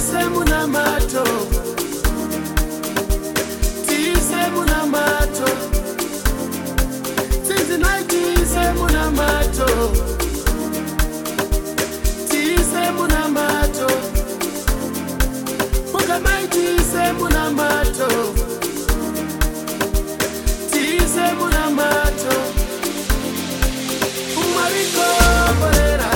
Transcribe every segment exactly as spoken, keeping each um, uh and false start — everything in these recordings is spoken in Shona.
Tise munamato, tise munamato, since the night tise munamato, tise munamato, mukamai tise munamato, tise munamato, umariko bolera.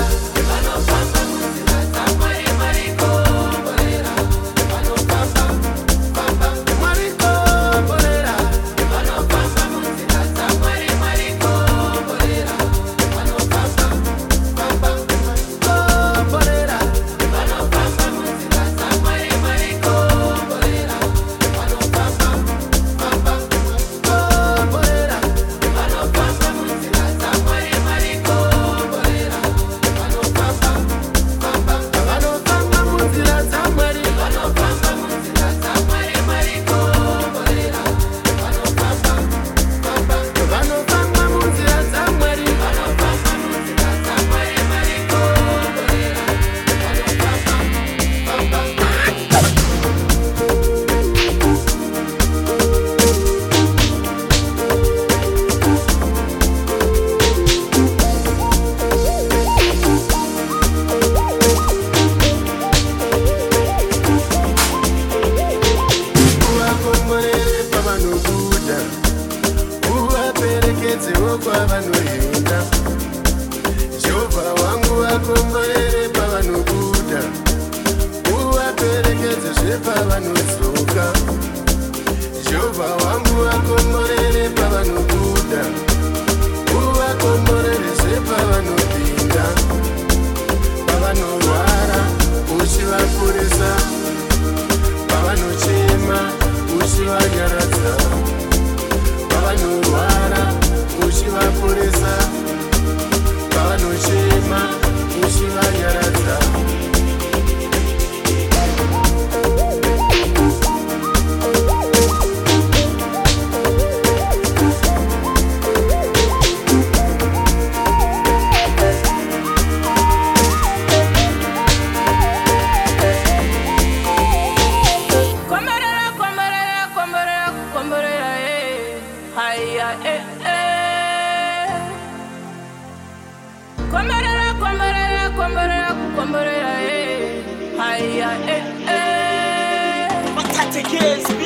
Jehova wangu akomborere pavanobuda, uvaperekedze pavanozoka. Jehova wangu akomborere pavanobuda, uvakomborere pavanopinda. Pavanorwara uchivaporesa, pavanochema uchivanyaradza. Pavanorwara uchivaporesa, pavanochema uchivanyaradza. Kombarera, kombarera, kombarera, kombarera, eh. Hiya, eh, eh. Matata K S B.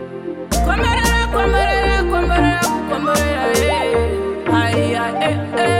Kombarera, kombarera, kombarera, kombarera, eh. Hiya, eh, eh.